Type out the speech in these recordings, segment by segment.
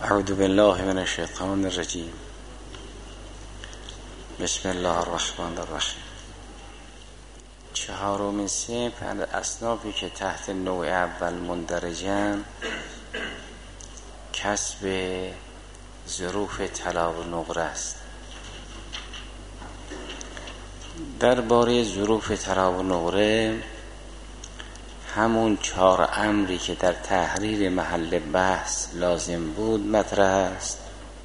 اعوذ بالله من الشیطان الرجیم. بسم الله الرحمن الرحیم. چهارمین صنف از اصنافی که تحت نوع اول مندرجن کسب ظروف طلا و نقره است. درباره ظروف طلا و نقره همون 4 امری که در تحریر محل بحث لازم بود مطرح است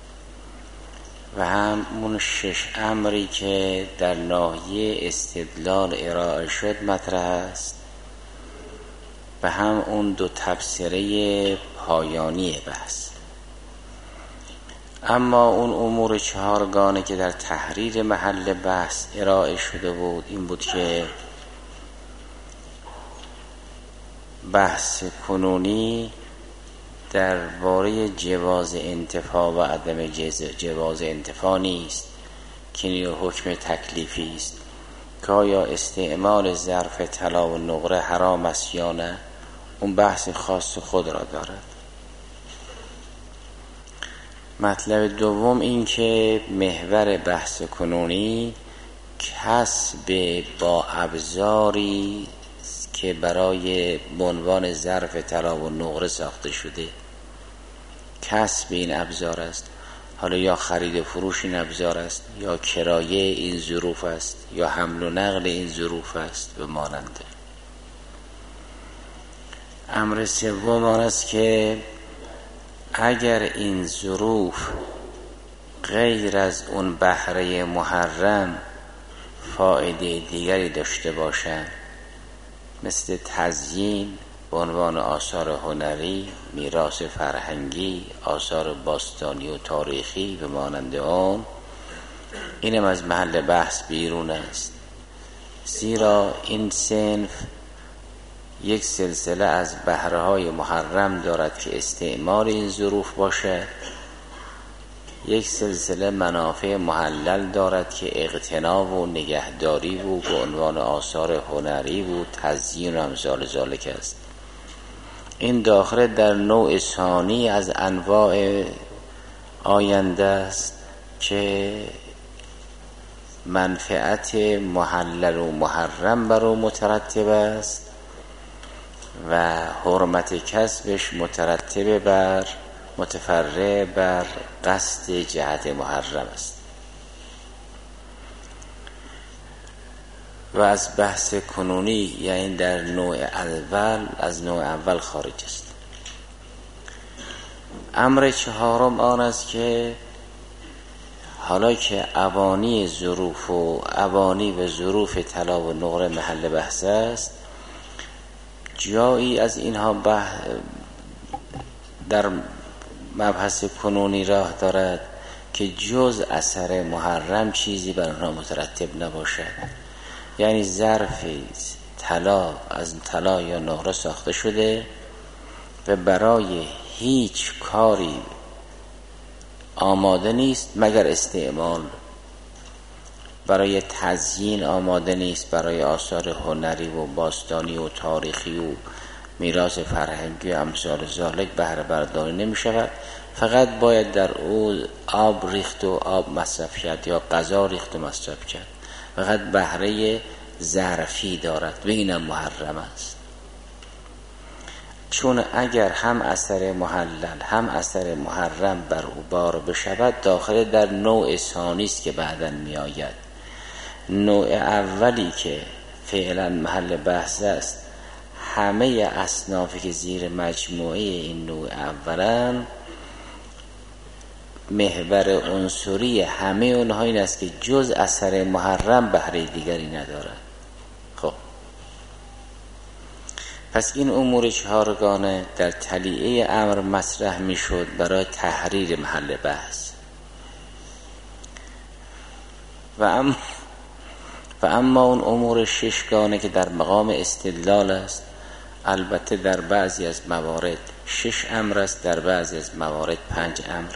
و همون 6 امری که در ناحیه استدلال ارائه شد مطرح است و هم اون 2 تبصره پایانی بحث. اما اون امور 4 گانه که در تحریر محل بحث ارائه شده بود این بود که بحث کنونی درباره جواز انتفاع و عدم جواز انتفاع نیست که این حکم تکلیفی است که آیا استعمال ظرف طلا و نقره حرام است یا نه. اون بحث خاص خود را دارد. مطلب دوم این که محور بحث کنونی کسب با ابزاری که برای عنوان ظرف طلا و نقره ساخته شده، کسب این ابزار است. حالا یا خرید و فروش این ابزار است، یا کرایه این ظروف است، یا حمل و نقل این ظروف است و ماننده. امر سوم آن است که اگر این ظروف غیر از اون بهره محرم فایده دیگری داشته باشند، مثل تزیین به عنوان آثار هنری، میراث فرهنگی، آثار باستانی و تاریخی و مانند آن، اینم از محل بحث بیرون است. زیرا این صنف یک سلسله از بهره‌های محرم دارد که استعمال این ظروف باشد، یک سلسله منافع محلل دارد که اغتنام و نگهداری و به عنوان آثار هنری و تزیین و امثال ذالک است. این داخل در نوع ثانی از انواع آینده است که منفعت محلل و محرم بر او مترتب است و حرمت کسبش متفرع بر قصد جهت محرم است و از بحث کنونی یعنی در نوع اول از نوع اول خارج است. امر چهارم آن است که حالا که اوانی و ظروف طلا و نقره محل بحث است، جایی از اینها در مبحث کنونی راه دارد که جز اثر محرم چیزی بر آنها مترتب نباشد. یعنی ظرف طلا از طلا یا نقره ساخته شده و برای هیچ کاری آماده نیست مگر استعمال، برای تزیین آماده نیست، برای آثار هنری و باستانی و تاریخی و میراث فرهنگی و امثال ذالک بهره برداری نمی شود. فقط باید در او آب ریخت و آب مصرف کرد یا غذا ریخت و مصرف کرد، فقط بهره ظرفی دارد و اینم محرم است. چون اگر هم اثر محلل هم اثر محرم بر او بار بشود، داخل در نوع ثانی است که بعداً می آید. نوع اولی که فعلا محل بحث است، همه اصنافی که زیر مجموعه این نوع اولن، محور عنصری همه اونها این است که جز اثر محرم بهره دیگری ندارد. خب پس این امور 4 گانه در تلیعه امر مطرح می شد برای تحریر محل بحث. و اما اون امور 6 گانه که در مقام استدلال است، البته در بعضی از موارد 6 امر است، در بعضی از موارد 5 امر.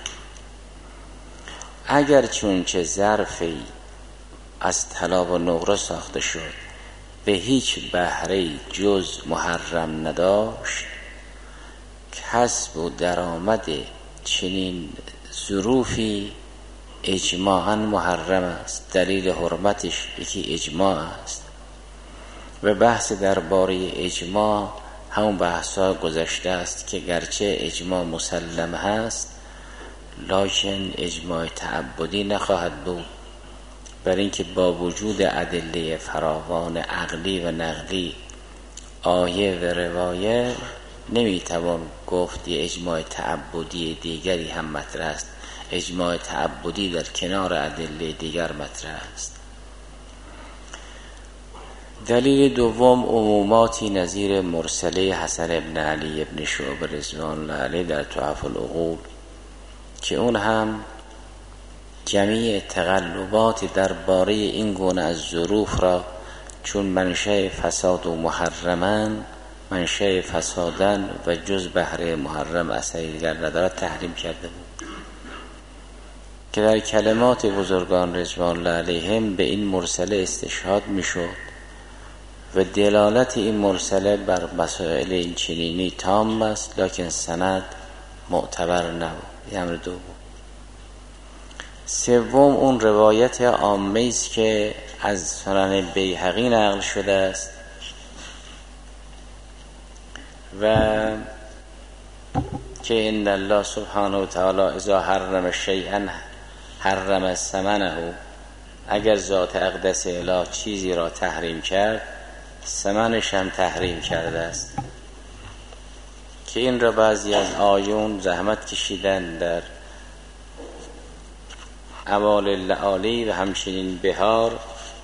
اگر چونچه ظرفی از طلا و نقره ساخته شد به هیچ بهره جز محرم نداشت، کسب و درآمد چنین ظروفی اجماعاً محرم است. دلیل حرمتش یکی اجماع است و بحث درباره اجماع همون بحثا گذشته است که گرچه اجماع مسلم هست لکن اجماع تعبدی نخواهد بود، برای اینکه با وجود ادله فراوان عقلی و نقلی آیه و روایه نمیتوان گفت یه اجماع تعبدی دیگری هم مطرح است. اجماع تعبدی در کنار ادله دیگر مطرح است. دلیل دوم عموماتی نظیر مرسله حسن ابن علی ابن شعبه رضوان الله علیه در تحف العقول که اون هم جمیع تقلبات درباره این گونه از ظروف را چون منشأ فساد و محرمن، منشأ فسادن و جز بهره محرم اثری دیگر ندارد تحریم کرده بود که در کلمات بزرگان رضوان الله علیهم به این مرسله استشهاد میشد و دلالت این مرسله بر مسائل این چنینی تام است، لکن سند معتبر نبود. این امر دوم. سوم اون روایت عامه است که از سنن بیهقی نقل شده است و که ان الله سبحانه و تعالی اذا حرم شیئا حرم ثمنه، اگر ذات اقدس اله چیزی را تحریم کرد ثمنش هم تحریم کرده است، که این را بعضی از آیون زحمت کشیدن در اوال اللعالی و همچنین بهار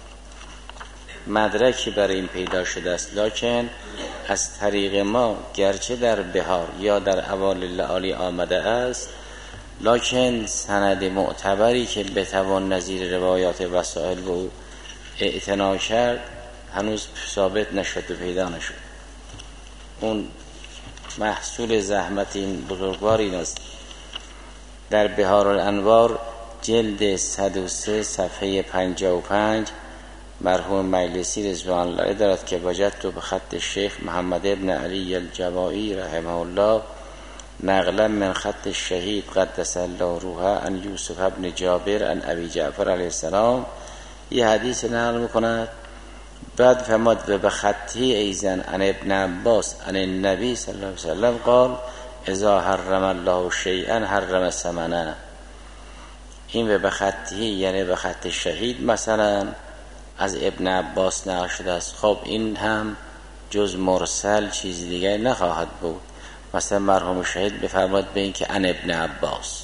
مدرکی برای این پیدا شده است، لکن از طریق ما گرچه در بهار یا در اوال اللعالی آمده است لکن سند معتبری که بتوان نظیر روایات وسائل و اعتنا کرد هنوز ثابت نشد و پیدا نشد. اون محصول زحمت این بزرگوار این است. در بهار الانوار جلد 103 صفحه 55 مرحوم مجلسی رضوان الله علیه دارد که وجدت به خط شیخ محمد ابن علی الجوایی رحمه الله نقلا من خط الشهید قدس الله روحه ان یوسف ابن جابر ان ابی جعفر علیه السلام یه حدیث نقل میکند. بعد فرمود و به خطی ایزن ان ابن عباس ان النبی صلی الله علیه وسلم قال اذا حرم الله شیئا حرم ثمنه. این به خطی یعنی به خط شهید مثلا از ابن عباس نقل شده است. خب این هم جز مرسل چیز دیگه نخواهد بود. مثلا مرحوم شهید بفرماد به این که ان ابن عباس.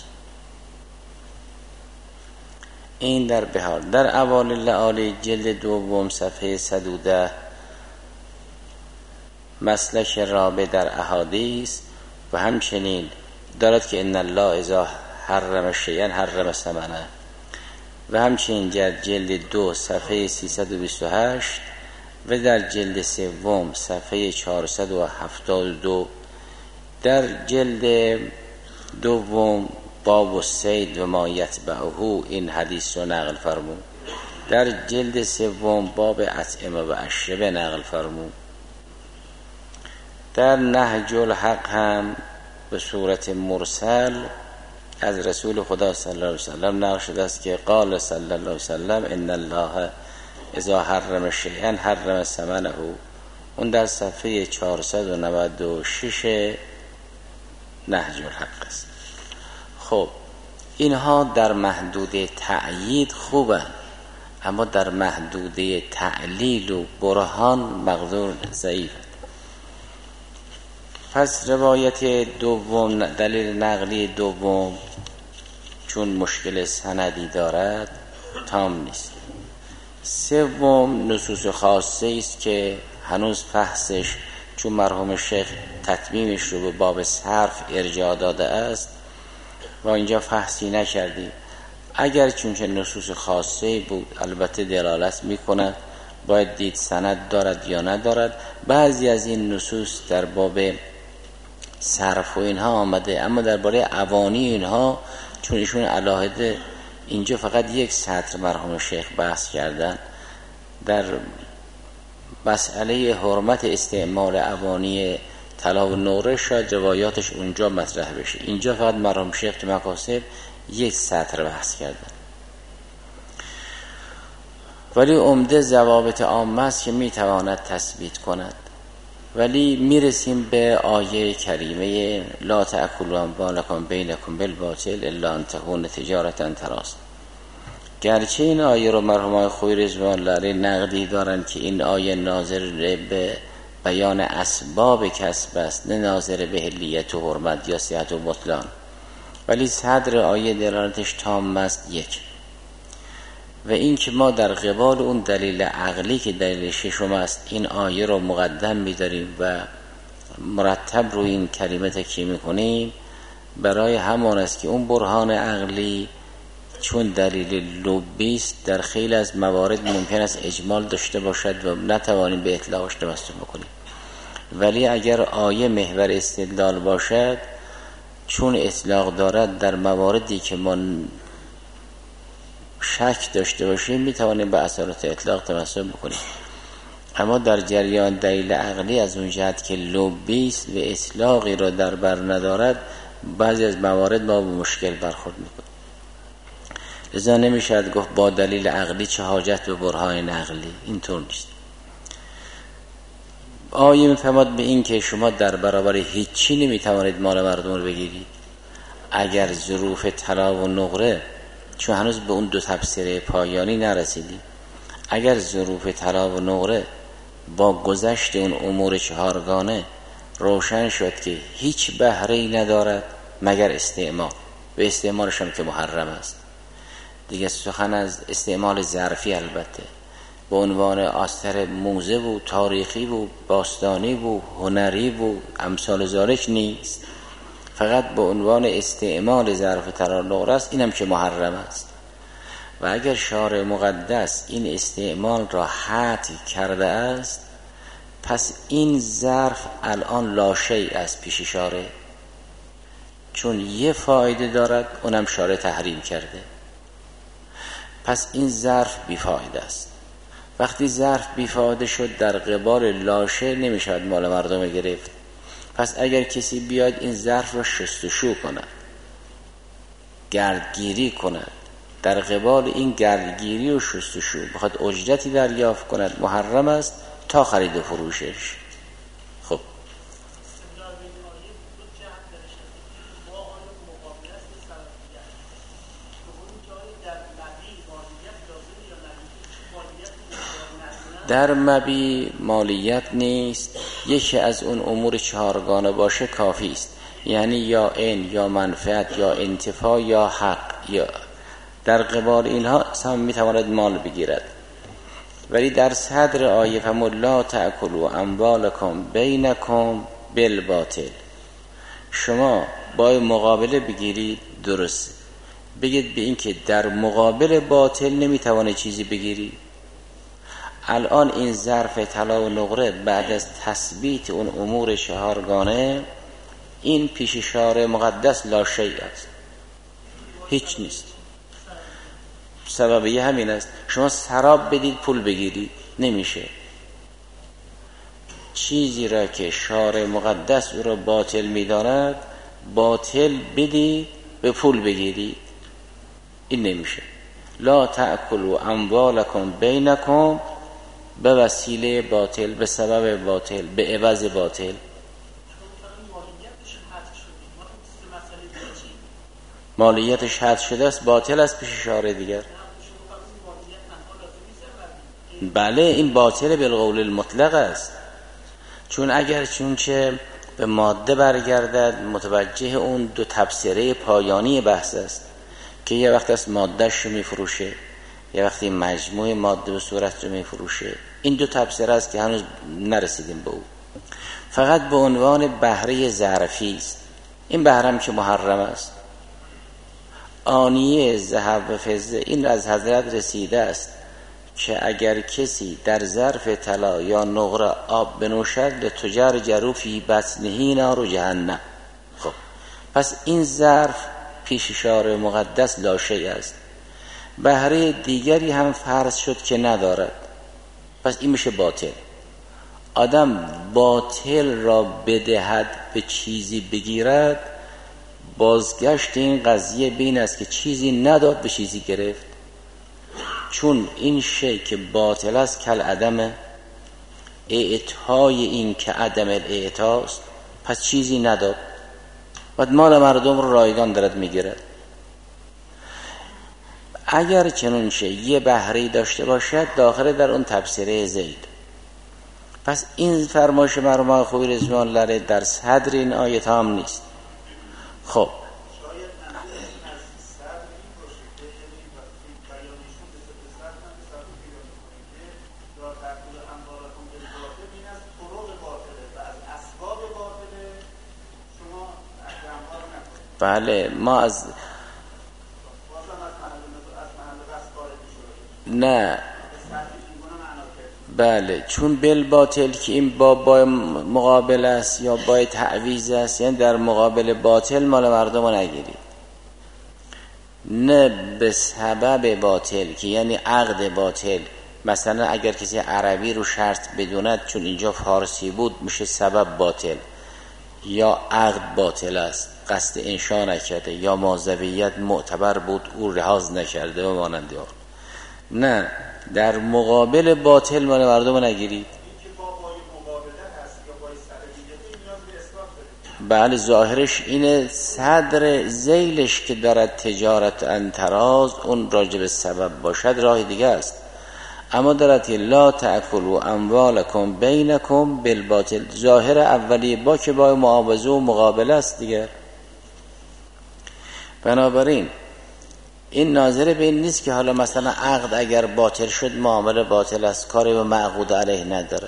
این در بهار. در اوال اللعالی جلد دوم صفحه 110 مسلک رابع در احادیث و همچنین دارد که ان الله اذا حرم شیئا حرم ثمنه و همچنین در جلد 2 صفحه 328 و در جلد سوم صفحه 472 در جلد دوم باب الصید و ما یتبعه این حدیث رو نقل فرمود. در جلد سوم باب اطعمه و اشربه نقل فرمود. در نهج الحق هم به صورت مرسل از رسول خدا صلی الله علیه وسلم نقل شده است که قال صلی الله علیه وسلم ان الله اذا حرم شیئا حرم ثمنه. اون در صفحه 496 نهج الحق است. خب اینها در محدوده تأیید خوبه، اما در محدوده تعلیل و برهان مقدور ضعیف. پس روایت دوم دلیل نقلی دوم چون مشکل سندی دارد تام نیست. سوم نصوص خاصه است که هنوز فحصش چون مرحوم شیخ تتمیمش رو به باب صرف ارجاع داده است و اینجا فحصی نکردیم. اگر چونچه نصوص خاصه بود البته دلالت میکند، باید دید سند دارد یا ندارد. بعضی از این نصوص در باب صرف و اینها آمده، اما درباره اوانی اینها چون ایشون علاهده اینجا فقط یک سطر مرحوم شیخ بحث کردن در مسئله حرمت استعمال اوانی طلا و نقره شاید روایاتش اونجا مطرح بشه. اینجا فقط مرحوم شیخ تو مقاصد یک سطر بحث کردن، ولی عمده ضوابط عامه است که میتواند تثبیت کند. ولی میرسیم به آیه کریمه لا تأکلوا اموالکم بینکم بالباطل الا ان تکون تجارة تراض. گرچه این آیه رو مرحوم خویی رضوان الله علیه نقدی دارن که این آیه ناظر به بیان اسباب کسب است، نه ناظر به حلیت و حرمت یا صحت و بطلان، ولی صدر آیه دلالتش تام است. یک، و این که ما در قبال اون دلیل عقلی که دلیل ششم است این آیه رو مقدم می‌داریم و مرتب روی این کلمه تکیه می‌کنیم، برای همان است که اون برهان عقلی چون دلیل لبی است در خیلی از موارد ممکن است اجمال داشته باشد و نتوانیم به اطلاقش توسل بکنیم. ولی اگر آیه محور استدلال باشد، چون اطلاق دارد، در مواردی که ما شک داشته باشیم میتوانیم به اثرات اطلاق توسل بکنیم. اما در جریان دلیل عقلی از اون جهت که لبی است و اطلاقی را در بر ندارد، بعضی از موارد ما به مشکل برخورد میکنیم. لذا نمیشد گفت با دلیل عقلی چه حاجت به برهان عقلی، اینطور نیست. آیه میفرماد به این که شما در برابر هیچی نمیتوانید مال مردم رو بگیرید اگر ظروف طلا و نقره، چون هنوز به اون دو تفسیر پایانی نرسیدیم، اگر ظروف طلا و نقره با گذشت اون امور چهارگانه روشن شد که هیچ بهره‌ای ندارد مگر استعمال، و استعمالش هم که محرم است دیگه، سخن از استعمال ظرفی البته به عنوان آثر موزه و تاریخی و باستانی و هنری و امثال ذالک نیست، فقط به عنوان استعمال ظرف طلا و نقره است، اینم که محرم است. و اگر شارع مقدس این استعمال را حد کرده است، پس این ظرف الان لاشی است پیش شارع، چون یه فایده دارد اونم شارع تحریم کرده، پس این ظرف بیفایده است. وقتی ظرف بیفایده شد در قبال لاشه نمیشود مال مردم گرفت. پس اگر کسی بیاد این ظرف را شستشو کند، گردگیری کند، در قبال این گردگیری و شستشو بخواد اجرتی دریافت کند، محرم است تا خرید و فروشش. خب در مبی مالیت نیست، یکی از اون امور چهارگانه باشه کافی است، یعنی یا عین یا منفعت یا انتفاع یا حق، یا در قبال اینها هم میتواند مال بگیرد. ولی در صدر آیه فرمود لا تأکلوا اموالکم بینکم بالباطل، شما با مقابله بگیرید، درست بگید به این که در مقابل باطل نمیتوانه چیزی بگیری. الان این ظرف طلا و نقره بعد از تثبیت اون امور چهارگانه این پیش شارع مقدس لا شیء است، هیچ نیست. سبب همین است شما سراب بدید پول بگیرید، نمیشه. چیزی را که شارع مقدس او را باطل می‌داند باطل بدید به پول بگیرید، این نمیشه. لا تأکلوا اموالکم بینکم به وسیله باطل، به سبب باطل، به عوض باطل. مالیتش حد شده است، باطل است پیش شارع دیگر. بله این باطل بالقول المطلق است، چون اگر چونچه به ماده برگردد متوجه اون دو تبصره پایانی بحث است که یه وقت است مادهش رو میفروشه، یه وقتی مجموع ماده و صورت رو میفروشه. این دو تبصره است که هنوز نرسیدیم به او، فقط به عنوان بهره ظرفی است. این بهرم که محرم است. آنیه ذهب و فضه این از حضرت رسیده است که اگر کسی در ظرف طلا یا نقره آب بنوشد لتجار جروفی بطنه نار جهنم. خب پس این ظرف پیش شارع مقدس لاشه است. بهره دیگری هم فرض شد که ندارد، پس این میشه باطل. آدم باطل را بدهد به چیزی بگیرد، بازگشت این قضیه بین است که چیزی نداد به چیزی گرفت. چون این شی که باطل است کل عدم، اعطای این که عدم الاعطاست، پس چیزی نداد و مال مردم رو رایگان دارد میگیرد. اگر چنون شه یه بهره داشته باشد داخل در اون تبصره زید. پس این فرمایش مرحوم خویی رضوان الله علیه در صدر این آیت هم نیست. خب بله ما از نه بله چون بالباطل که این با مقابل است یا با تعویض است، یعنی در مقابل باطل مال مردم رو نگیرید، نه به سبب باطل که یعنی عقد باطل. مثلا اگر کسی عربی رو شرط بدوند چون اینجا فارسی بود میشه سبب باطل، یا عقد باطل است قصد انشا نکرده، یا مازویت معتبر بود او لحاظ نکرده و مانند آن. نه در مقابل باطل مال مردم نگیرید. بله ظاهرش اینه، صدر ذیلش که دارد تجارت انتراز اون راجب سبب باشد راه دیگه است، اما دارد که لا تأکلوا اموالکم بینکم بالباطل، ظاهر اولیه با که با معاوضه و مقابله است دیگر. بنابراین این ناظر به این نیست که حالا مثلا عقد اگر باطل شد معامله باطل است، کاری به معقود علیه نداره.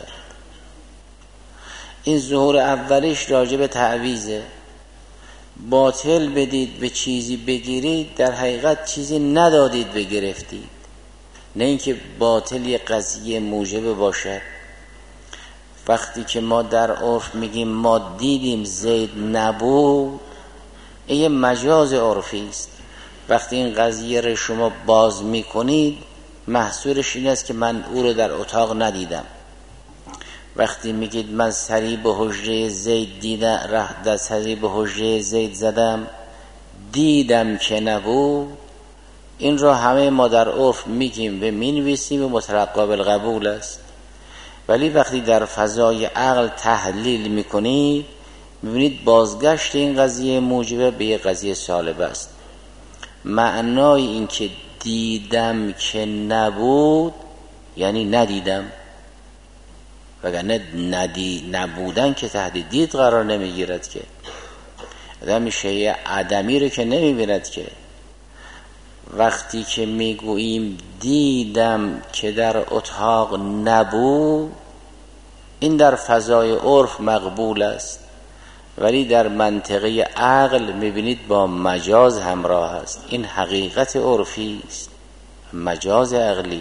این ظهور اولیش راجع به تعویضه. باطل بدید به چیزی بگیرید، در حقیقت چیزی ندادید بگرفتید، نه اینکه باطل یه قضیه موجب باشد. وقتی که ما در عرف میگیم ما دیدیم زید نبود، این یه مجاز عرفی است. وقتی این قضیه رو شما باز میکنید محصولش این است که من او رو در اتاق ندیدم. وقتی میگید من سری به حجره زید دیدم، سری به حجره زید زدم دیدم که نبود، این را همه ما در عرف میگیم و مینویسیم و متلقی بالقبول است. ولی وقتی در فضای عقل تحلیل میکنید میبینید بازگشت این قضیه موجبه به یک قضیه سالبه است. معنای این که دیدم که نبود یعنی ندیدم، وگرنه نبودن که تحت دید قرار نمیگیرد که. آدم شیء عدمی رو که نمیبیند که. وقتی که میگوییم دیدم که در اتاق نبود، این در فضای عرف مقبول است، ولی در منطقه عقل میبینید با مجاز همراه است. این حقیقت عرفی است، مجاز عقلی.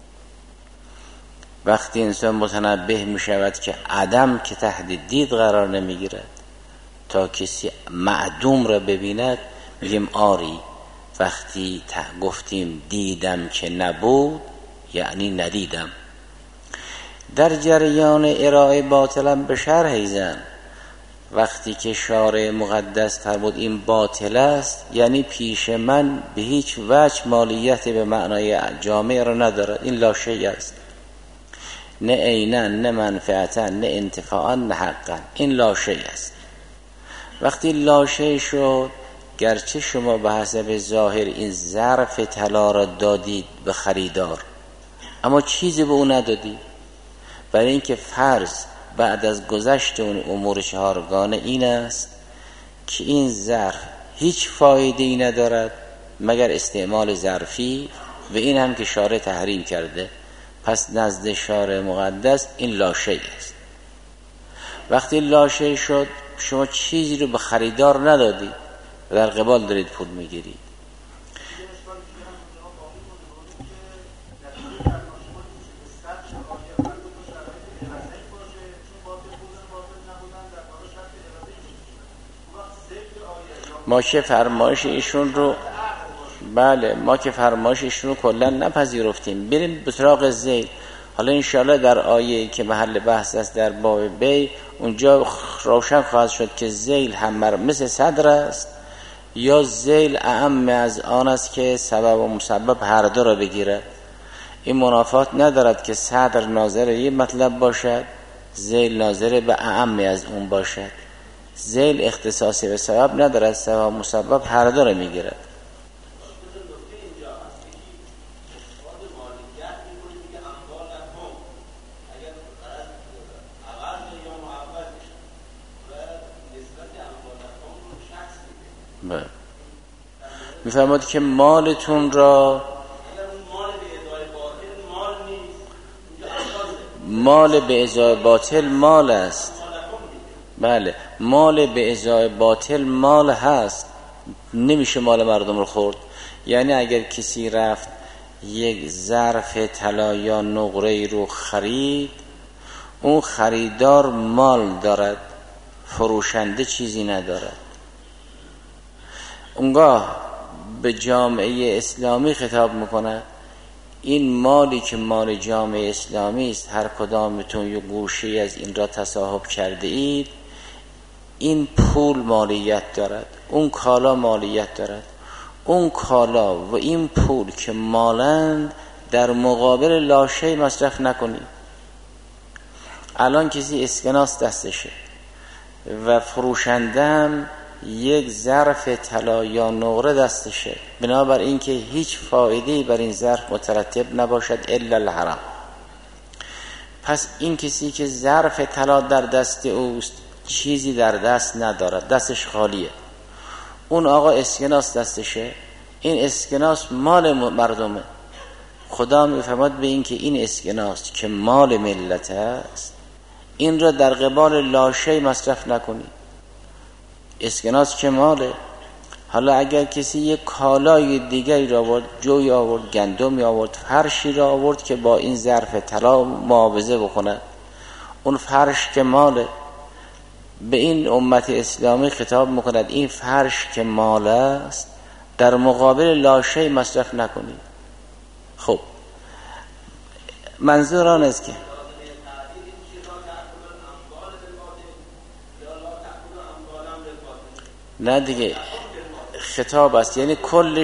وقتی انسان متنبه میشود که عدم که تحت دید قرار نمیگیرد، تا کسی معدوم را ببیند میگیم آری. وقتی گفتیم دیدم که نبود یعنی ندیدم. در جریان ارائه باطلم به شرح ایزن، وقتی که شارع مقدس فرمود این باطل است یعنی پیش من به هیچ وجه مالیت به معنای جامع را ندارد، این لا شیء است، نه عینا نه منفعتا نه انتفاعا نه حقا، این لا شیء است. وقتی لا شیء شد، گرچه شما به حسب ظاهر این ظرف طلا را دادید به خریدار اما چیزی به او ندادید، برای اینکه فرض بعد از گذشت اون امور چهارگانه این است که این ظرف هیچ فایده‌ای ندارد مگر استعمال ظرفی، و این هم که شارع تحریم کرده، پس نزد شارع مقدس این لا شیء است. وقتی لا شیء شد شما چیزی رو به خریدار ندادید و در قبال دارید پول میگیرید. ما که فرمایش ایشون رو ما که فرمایش ایشون رو کلا نپذیرفتیم، بریم به سراغ زید. حالا انشاءالله در آیه که محل بحث است در باب بی، اونجا روشن خواهد شد که ذیل هم مثل صدر است یا ذیل اعم از آن است که سبب و مسبب هر دو را بگیرد. این منافات ندارد که صدر ناظر یه مطلب باشد، ذیل ناظر به اعم از اون باشد. ذیل اختصاصی به سبب ندارد، سبب و مسبب هر دو را میگیرد. میفرماد که مالتون را، مال به ازای باطل مال است. بله، مال به ازای باطل مال هست، نمیشه مال مردم رو خورد. یعنی اگر کسی رفت یک ظرف طلا یا نقره رو خرید، اون خریدار مال دارد، فروشنده چیزی ندارد. اونگاه به جامعه اسلامی خطاب میکنه، این مالی که مال جامعه اسلامی است، هر کدامتون یه گوشه از این را تصاحب کرده اید، این پول مالیت دارد، اون کالا مالیت دارد. اون کالا و این پول که مالند در مقابل لاشه مصرف نکنید. الان کسی اسکناس دستشه و فروشنده هم یک ظرف طلا یا نقره دستشه، بنابر این که هیچ فایده‌ای بر این ظرف مترتب نباشد الا الحرام. پس این کسی که ظرف طلا در دست اوست، چیزی در دست ندارد، دستش خالیه. اون آقا اسکناس دستشه، این اسکناس مال مردمه. خدا میفرماد به این که این اسکناس که مال ملت است، این را در قبال لاشه مصرف نکنید. اسکناس که ماله. حالا اگر کسی یک کالای دیگری را آورد، جوی آورد، گندمی آورد، فرشی را آورد که با این ظرف طلا معاوضه بکنه، اون فرش که ماله. به این امت اسلامی خطاب میکند این فرش که مال است در مقابل لاشه مصرف نکنید. خب منظور آن است که نه دیگه خطاب است، یعنی کل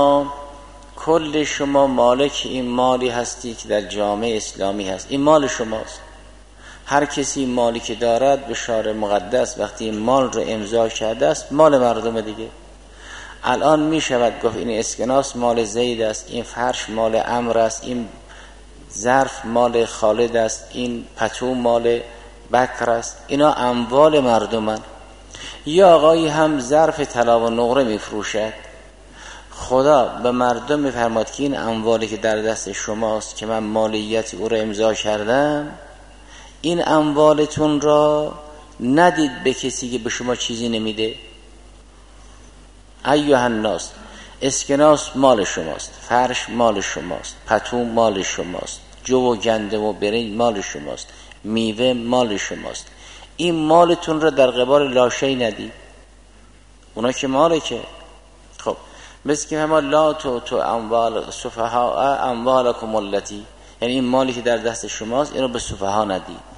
شما مالک این مالی هستی که در جامعه اسلامی هست، این مال شماست. هر کسی مالی که دارد به شارع مقدس وقتی این مال رو امضا کرده است، مال مردم دیگه. الان می شود گفت این اسکناس مال زید است، این فرش مال عمرو است، این ظرف مال خالد است، این پتو مال بکر است. اینا اموال مردمن. یا آقایی هم ظرف طلا و نقره می فروشد، خدا به مردم می فرماد که این اموالی که در دست شماست که من مالیت او را امضا کردم، این اموالتون را ندید به کسی که به شما چیزی نمیده. ایها الناس، اسکناس مال شماست، فرش مال شماست، پتو مال شماست، جو و گندم و برنج مال شماست، میوه مال شماست. این مالتون را در قبال لاشه‌ای ندید. اونا که ماله که. خب مثل که همه لا تو اموال سفهاء اموالکم التی، یعنی این مالی که در دست شماست اینو به سفها ندید.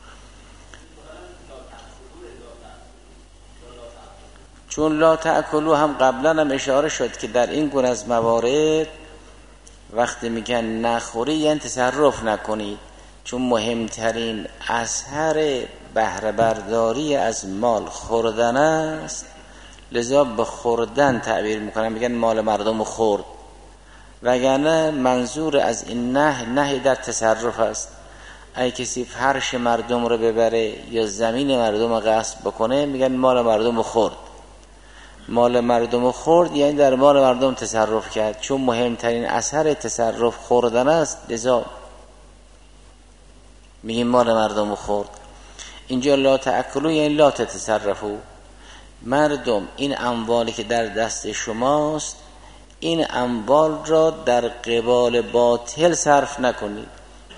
چون لا تأکلو هم قبلا هم اشاره شد که در این گونه از موارد وقتی میگن نخوری یعنی تصرف نکنید، چون مهمترین اثر بهره برداری از مال خوردن است، لذا به خوردن تعبیر میکنن، میگن مال مردم خورد. وگرنه منظور از این نهی در تصرف است. اگه کسی فرش مردم رو ببره یا زمین مردم رو غصب بکنه، میگن مال مردم خورد. مال مردم خورد یعنی در مال مردم تصرف کرد، چون مهمترین اثر تصرف خوردن است، لذا میگیم مال مردم خورد. اینجا لا تأکلو یعنی لا تتصرفو. مردم این اموالی که در دست شماست، این اموال را در قبال باطل صرف نکنید.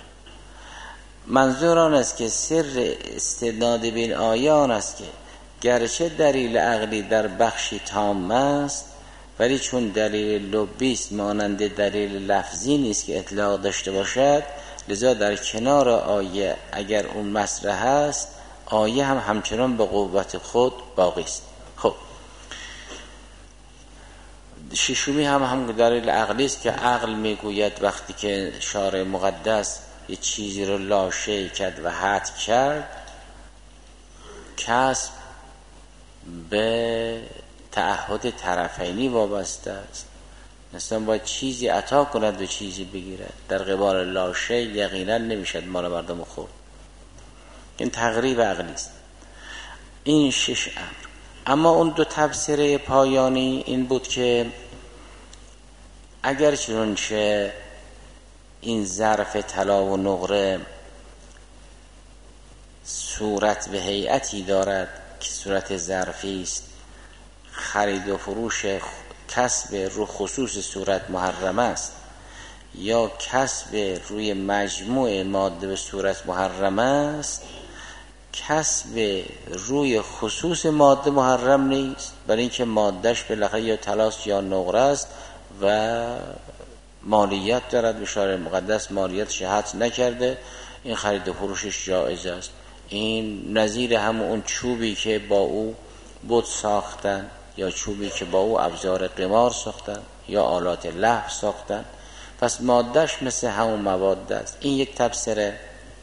منظور آن است که سر استدلال به این آیه آن است که گرچه دلیل عقلی در بخشی تام است، ولی چون دلیل لبی است مانند دلیل لفظی نیست که اطلاق داشته باشد، لذا در کنار آیه اگر اون مصرح هست، آیه هم همچنان به قوت خود باقی است. خب ششمی هم دلیل عقلی است که عقل میگوید وقتی که شارع مقدس یه چیزی رو لاشه کرد و حد کرد، کسب به تعهد طرفینی وابسته است. مثلا باید چیزی عطا کند و چیزی بگیرد. در قبال لاشه یقینا نمیشد مال مردم خورد. این تقریب عقلی است. این 6 امر. اما اون 2 تبصره پایانی این بود که اگر چنانچه این ظرف طلا و نقره صورت و هیئتی دارد که صورت ظرفی است، خرید و فروش کسب رو خصوص صورت محرم است، یا کسب روی مجموع ماده به صورت محرم است، کسب روی خصوص ماده محرم نیست، برای اینکه مادهش بالاخره یا طلاست یا نقره است و مالیت دارد. به شارع مقدس مالیت شهادت نکرده، این خرید و فروشش جایز است. این نظیر همون اون چوبی که با او بت ساختن، یا چوبی که با او ابزار قمار ساختن، یا آلات لهو ساختن، پس مادهش مثل همون مواد است. این یک تفسیره.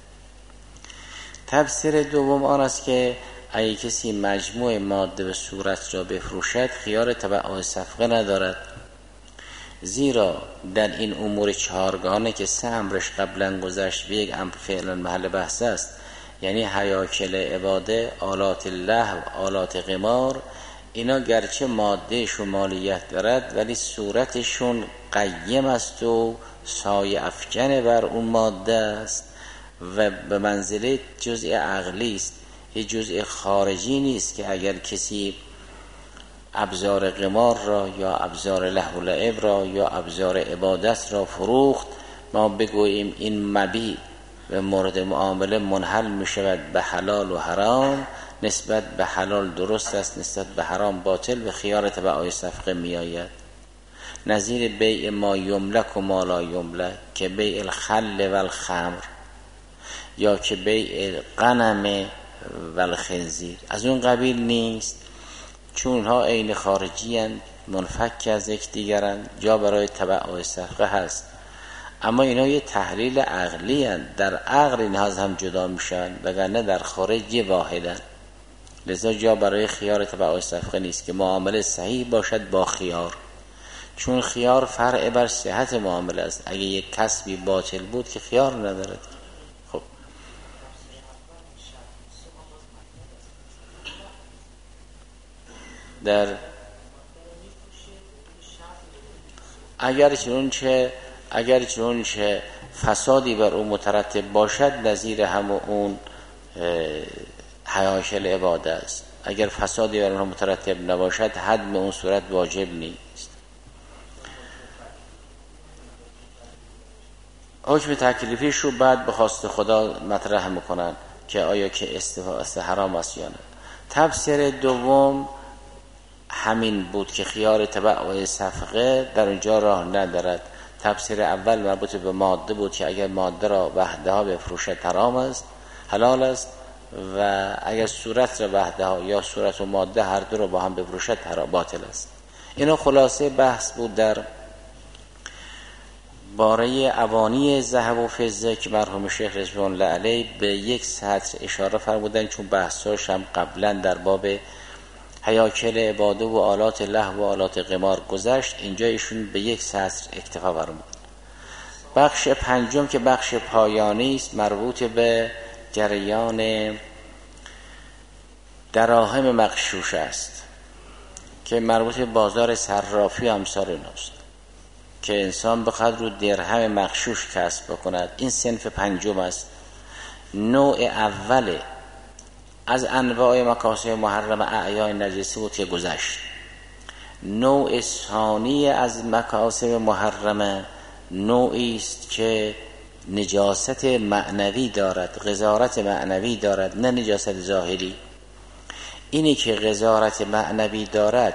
تفسیر دوم آن است که اگه کسی مجموع ماده به صورت را بفروشد، خیار تبع صفقه ندارد، زیرا در این امور 4گانه که 3 امرش قبلا گذشت و 1 امر فعلا محل بحث است، یعنی هیاکل عباده، آلات لهو، آلات قمار، اینا گرچه مادهش و مالیت دارد ولی صورتشون قیم است و سایه افکن بر اون ماده است و به منزله جزء عقلی است، یه جزء خارجی نیست که اگر کسی ابزار قمار را یا ابزار لهو و لعب را یا ابزار عبادت را فروخت، ما بگوییم این مبیع و مورد معامله منحل می شود به حلال و حرام، نسبت به حلال درست است، نسبت به حرام باطل، و خیار تبع صفقه می آید. نظیر بیع ما یملک و ما لا یملک که بیع الخل و الخمر، یا که بیع غنم و الخنزیر، از اون قبیل نیست، چون اونها عین خارجی هستند، منفک از یکدیگرند، جا برای تبع صفقه هست. اما اینا یه تحلیل عقلی هستند، در عقل اینها هم جدا میشن، وگرنه در خارج یه واحدن. لذا جا برای خیار تبع صفقه نیست که معامله صحیح باشد با خیار، چون خیار فرع بر صحت معامله است. اگه یک کسبی باطل بود که خیار ندارد. خب در اگر چنانچه فسادی بر اون مترتب باشد، نظیر همون اون هیاکل عباده است. اگر فسادی بر اون مترتب نباشد، حد به اون صورت واجب نیست. حکم تکلیفیش رو بعد به خواست خدا مطرح میکنن که آیا که استفاده حرام است یا نه. تفسیر دوم همین بود که خیار تبع صفقه در اونجا راه ندارد. تفسیر اول مربوط به ماده بود که اگر ماده را وحدها بفروشد حرام است، حلال است، و اگر صورت را وحدها یا صورت و ماده هر دو را با هم بفروشد باطل است. اینا خلاصه بحث بود در باره اوانی ذهب و فضه که مرحوم شیخ رضوان الله علیه به یک سطر اشاره فرمودن، چون بحثاش هم قبلا در باب هیاکل عباده و آلات لهو و آلات قمار گذشت. اینجا ایشون به یک سطر اکتفا فرمود. بخش پنجم که بخش پایانی است، مربوط به جریان دراهم مغشوش است که مربوط به بازار صرافی و امثال ایناست که انسان بخواد رو درهم مغشوش کسب بکند. این صنف پنجم است. نوع اول از انواع مکاسب محرم اعیان نجسی بود که گذشت. نوع ثانی از مکاسب محرمه نوعی است که نجاست معنوی دارد، غزارت معنوی دارد، نه نجاست ظاهری. اینی که غزارت معنوی دارد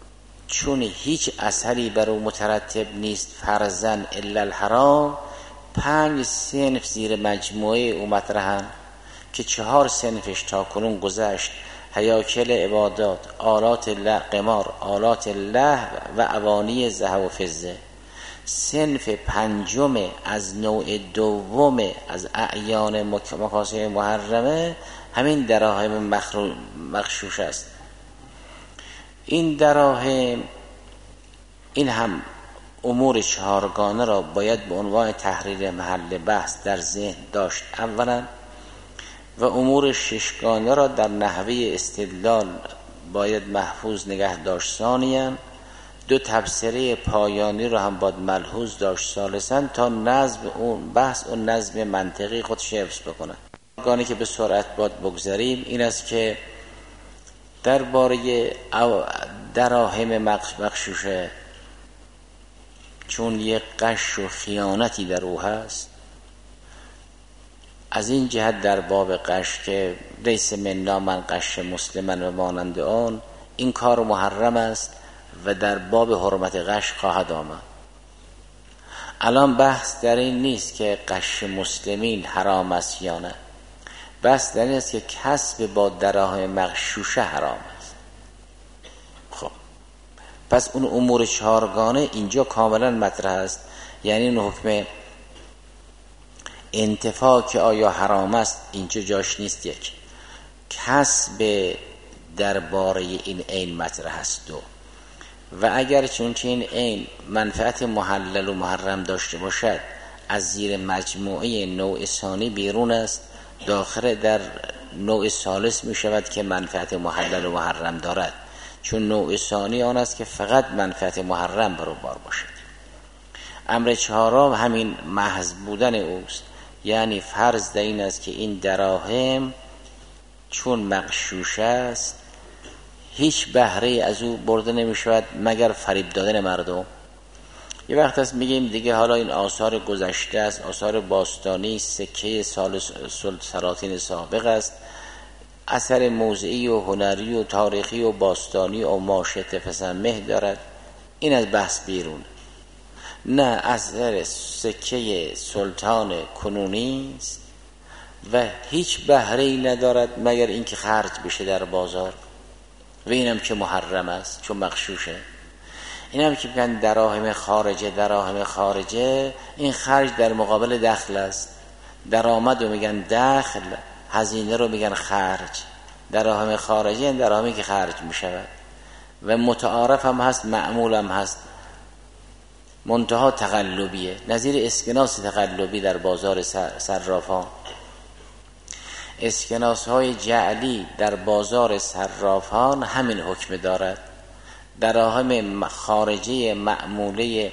چون هیچ اثری بر او مترتب نیست فرضاً الا الحرام، 5 صنف زیر مجموعه او مطرحن که 4 صنفش تا کنون گذشت: هیاکل عبادات، آلات قمار، آلات لهو و اوانی ذهب و فضه. صنف 5 از نوع دوم از اعیان مکاسب محرمه همین دراهم مغشوش است. این دراهم، این هم امور 4گانه را باید به عنوان تحریر محل بحث در ذهن داشت اولا، و امور 6گانه را در نحوه استدلال باید محفوظ نگه داشت ثانیا. 2 تبصره پایانی را هم باید ملحوظ داشت ثالثا، تا نظم اون بحث و نظم منطقی خودش حفظ بکنه. گانی که به سرعت باید بگذاریم این است که درباره دراهم مغشوشه، چون یک غش و خیانتی در او هست، از این جهت در باب غش که لیس منا من غش مسلمن و مانند آن، این کار محرم است و در باب حرمت غش خواهد آمد. الان بحث در این نیست که غش مسلمین حرام است یا نه، بحث در این است که کسب با دراهم مغشوشه حرام است. خب پس اون امور 4گانه اینجا کاملا مطرح است. یعنی اون حکم انتفاع که آیا حرام است اینجا جاش نیست. یک کسب درباره این عین مطرح است. 2 و اگر چونچه این عین منفعت محلل و محرم داشته باشد، از زیر مجموعه نوع ثانی بیرون است، داخل در نوع ثالث می شود که منفعت محلل و محرم دارد، چون نوع ثانی آن است که فقط منفعت محرم برابر باشد. امر 4 همین محض بودن اوست. یعنی فرض در این است که این دراهم چون مغشوش است هیچ بهره از او برده نمی شود مگر فریب دادن مردم. یه وقت است میگیم دیگه حالا این آثار گذشته است، آثار باستانی، سکه سلاطین سابق است، اثر موضعی و هنری و تاریخی و باستانی و ماشت فسمه دارد، این از بحث بیرون. نه، اثر سکه سلطان کنونی است و هیچ بهره‌ای ندارد مگر اینکه خرج بشه در بازار، و اینم که محرم است چون مغشوشه. اینم که میگن دراهم خارجه، دراهم خارجه، این خرج در مقابل دخل است. درآمد رو میگن دخل، هزینه رو میگن خرج. دراهم خارجه این دراهمی که خرج میشود و متعارف هم هست، معمول هم هست، منتها تقلبیه، نظیر اسکناس تقلبی در بازار صرافان. اسکناس های جعلی در بازار صرافان همین حکم دارد. دراهم خارجه معموله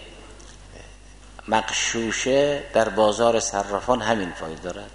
مغشوشه در بازار صرافان همین فایده دارد.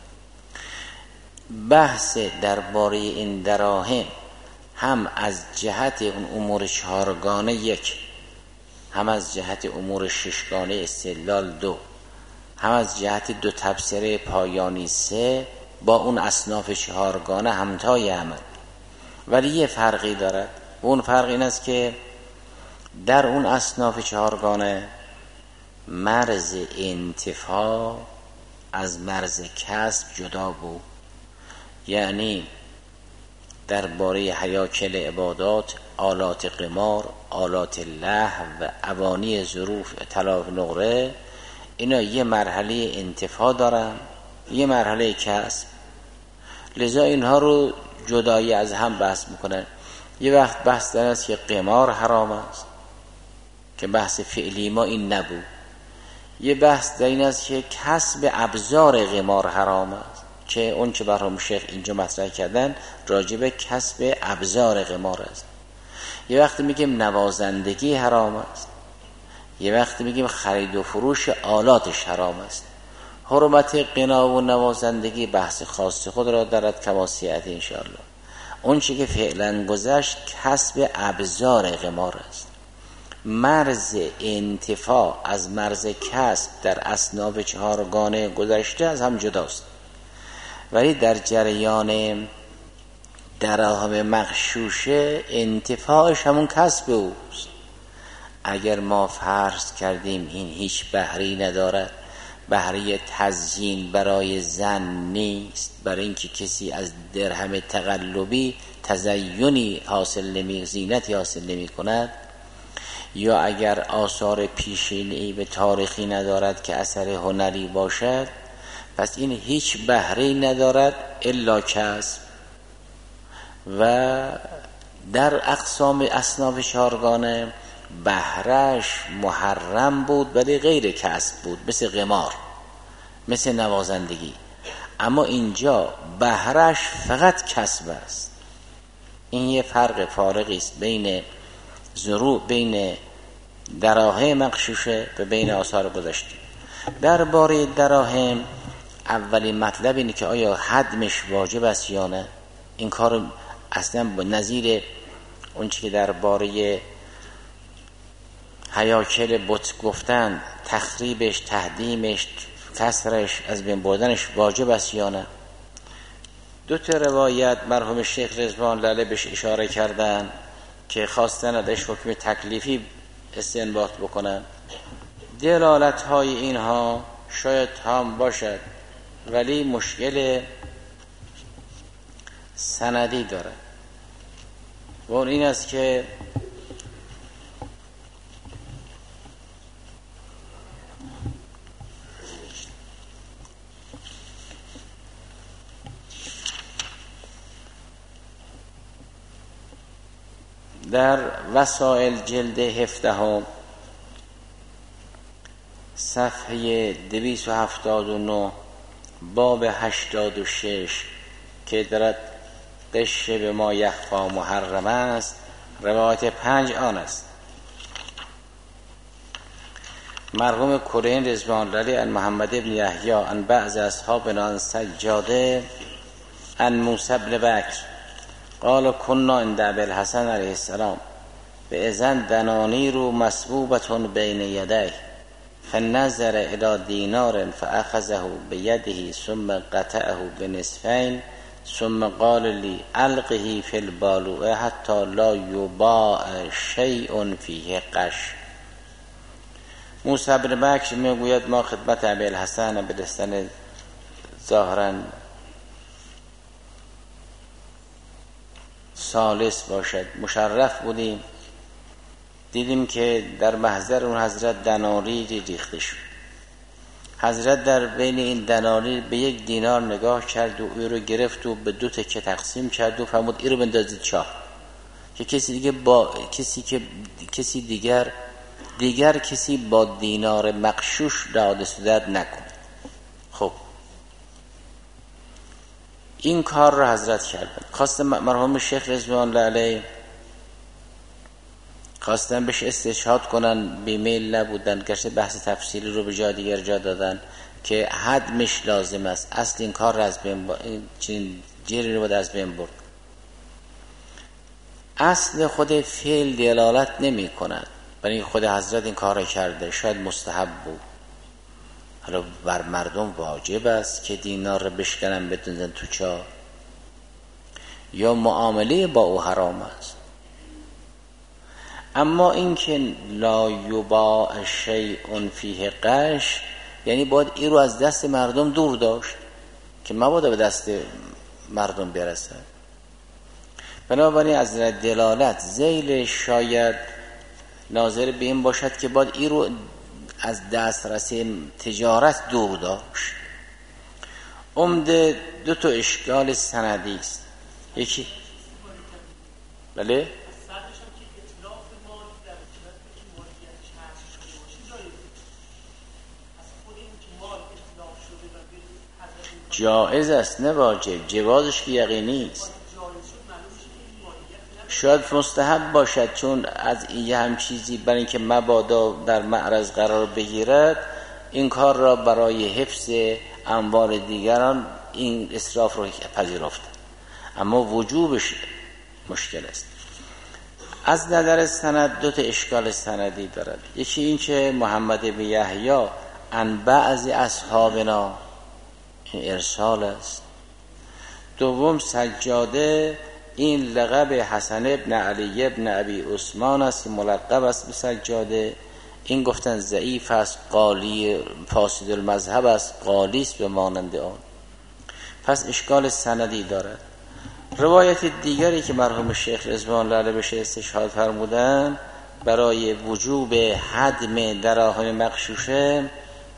بحث درباره این دراهم هم از جهت اون امور 4گانه 1، هم از جهت امور 6گانه استدلال 2، هم از جهت 2 تبصره پایانی 3 با اون اصناف 4گانه همتای عمل. ولی یه فرقی دارد و اون فرق این است که در اون اصناف 4گانه مرز انتفاع از مرز کسب جدا بود. یعنی درباره هیاکل عبادات، آلات قمار، آلات لهو و اوانی ظروف طلا و نقره، اینا یه مرحله انتفاع دارن، یه مرحله کسب. لذا اینها رو جدایی از هم بحث میکنن. یه وقت بحث در است که قمار حرام است که بحث فعلی ما این نبود. یه بحث در این است که کسب ابزار قمار حرام است که اون که برام شیخ اینجا مطرح کردن راجب کسب ابزار قمار است. یه وقت میگیم نوازندگی حرام است، یه وقت میگیم خرید و فروش آلاتش حرام است. حرمت غنا و نوازندگی بحث خاص خود را دارد کما سیأت انشاءالله. اون چی که فعلا گذشت کسب ابزار قمار است. مرز انتفاع از مرز کسب در اصناف 4گانه گذشته از هم جداست، ولی در جریان دراهم مغشوشه انتفاعش همون کسب اوست. اگر ما فرض کردیم این هیچ بهری ندارد بهره تزیین برای زن نیست، برای اینکه کسی از درهم تقلبی تزیینی حاصل زینتی حاصل نمی کند، یا اگر آثار پیشینه‌ای به تاریخی ندارد که اثر هنری باشد، پس این هیچ بهره‌ای ندارد الا کسب. و در اقسام اصناف چهارگانه بهره‌اش محرم بود ولی غیر کسب بود، مثل قمار، مثل نوازندگی. اما اینجا بهره‌اش فقط کسب است. این یه فارقی است بین بین دراهم مغشوشه و بین آثار گذشته. درباره دراهم اولین مطلب اینه که آیا هدمش واجب است یا نه. این کار اصلا نظیر اون چی که درباره هیاکل بت گفتن، تخریبش، تهدیمش، کسرش، از بین بردنش واجب است یا نه. دو تا روایت مرحوم شیخ رضوان الله بهش اشاره کردن که خواستن ازش حکم تکلیفی استنباط بکنن. دلالت های اینها شاید تام باشد ولی مشکل سندی داره و اون این است که در وسائل جلد 17 صفحه 279 باب 86 که درت قش به ما یخفا محرم است، روایت 5 آن است. مرحوم کلین رضوان الله علیه عن محمد ابن یحیی عن بعض اصحابنا عن سجاده عن موسی بن بکر قال كنا عند ابي الحسن علیه السلام باذن دنانیر مسبوبه بین یدیه فنظر الى دینار فاخذه بيده ثم قطعه بنصفين ثم قال لي القه في البالوعه حتى لا يباع شيء فيه قش. موسی بن بکر میگوید ما خدمت ابی الحسن به دستن ظاهرا ثالث باشد مشرف بودیم، دیدیم که در محضر اون حضرت دنانیری ریخته شد. حضرت در بین این دنانیر به 1 دینار نگاه کرد و او رو گرفت و به 2 تکه تقسیم کرد و فرمود این رو بندازید چاه که کسی دیگر کسی با دینار مغشوش داد و ستد نکن. خب این کار رو حضرت کردن. خواستم مرحوم شیخ رضوان الله علیه خواستن بهش استشهاد کنن، بیمیل نبودن، گرچه بحث تفصیلی رو به جای دیگر جا دادن که حدمش لازم است. اصل این کار رو از بین چنین جیری رو باید از بین برد. اصل خود فعل دلالت نمی کند، برای خود حضرت این کار رو کرده، شاید مستحب بود. حالا بر مردم واجب است که دینار رو بشکنن بتونن تو چاه، یا معامله با او حرام است. اما این که لا یباع شیء فیه قش، یعنی باید این رو از دست مردم دور داشت که مبادا به دست مردم برسد. بنابراین از دلالت ذیل شاید ناظر به این باشد که باید این رو از دسترسی تجارت دور داشت. عمده 2 اشکال سندی است. یکی بله جائز است نه واجب، جوازش که یقینی است. شاید مستحب باشد چون از این هم چیزی برای اینکه مبادا در معرض قرار بگیرد این کار را برای حفظ اموال دیگران این اسراف رو پذیرفت، اما وجوبش مشکل است. از نظر سند 2 اشکال سندی دارد. یکی این که محمد بن یحیی عن بعض اصحابنا، این ارسال است. دوم سجاده، این لقب حسن ابن علی ابن ابی عثمان است، ملقب است به سجاده. این گفتن ضعیف است، قالی فاسد المذهب است، قالی است به مانند آن. پس اشکال سندی دارد. روایت دیگری که مرحوم شیخ رضوان الله علیه بهش استشهاد فرمودن برای وجوب هدم دراهم مغشوشه،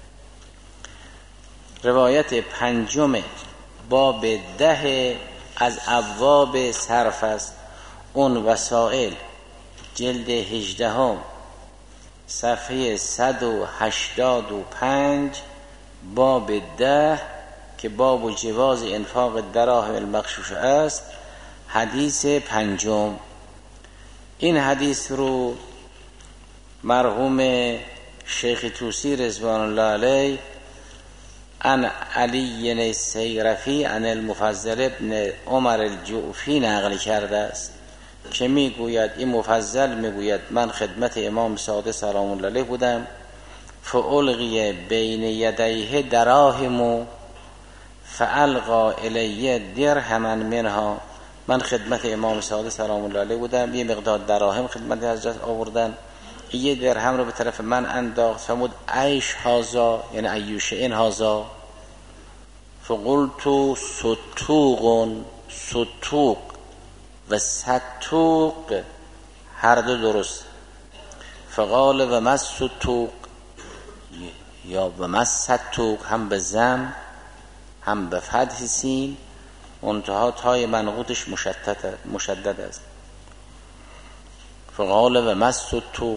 روایت 5 باب 10 از ابواب صرف است. اون وسائل جلد 18 صفحه 185 باب 10 که باب جواز انفاق دراهم المغشوشه است، حدیث 5. این حدیث رو مرحوم شیخ طوسی رضوان الله علیه عن علی السیرفی عن المفضل ابن عمر الجعفی نقل کرده است که میگوید، این مفضل میگوید من خدمت امام صادق سلام الله علیه بودم، فالقی بین یدیه دراهم فالقا الی درهما منها. من خدمت امام صادق سلام الله علیه بودم، یه مقدار دراهم خدمت حضرت آوردن، یه درهم رو به طرف من انداخت، فرمود ایش هازا، یعنی ایوش این هازا، فقلت ستوق و ستوق هر دو درست. فقال و ما ستوق، یا و ما ستوق هم به زم هم به فتح سین، منتها تای منقوطش مشدد است. فقال و ما ستوق،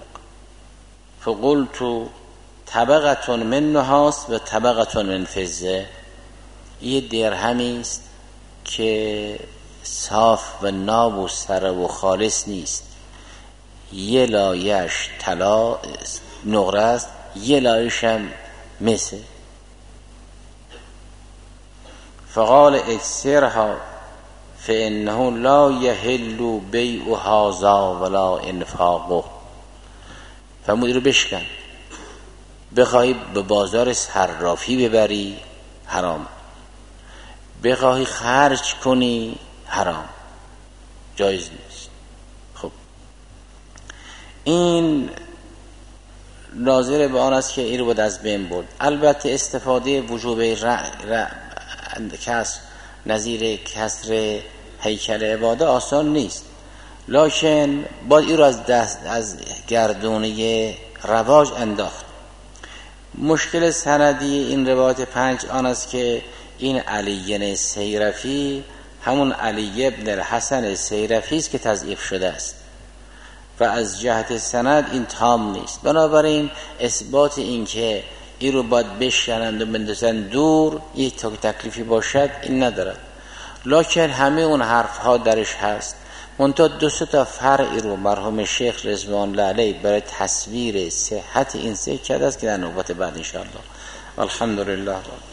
فقلت طبقه من نحاس و طبقه من فضه. یه درهمی است که صاف و ناب و سره و خالص نیست، یه لایش طلا نقره است، یه لایش هم مس. فقال اکسرها فانه لا یحل بیع هذا ولا انفاقه. فرمود رو بشکن، بخواهی به بازار صرافی ببری حرام، بخواهی خرج کنی حرام، جایز نیست. خب این ناظر به آن است که این رو باید از بین برد. البته استفاده وجوب کسر نظیر کسر هیکل عباده آسان نیست، لکن باید این رو از گردونه رواج انداخت. مشکل سندی این روایت 5 آن است که این علی سیرفی همون علی ابن الحسن السیرفی است که تضعیف شده است و از جهت سند این تام نیست. بنابراین اثبات این که این رو باید بشکنند و بندازن دور یک تکلیفی باشد این ندارد، لکن همه اون حرف ها درش هست. منتها 2 تا فرعی رو مرحوم شیخ رضوان الله علیه برای تصویر صحت این ذکر کرده است که در نوبت بعد ان شاء الله. الحمدلله.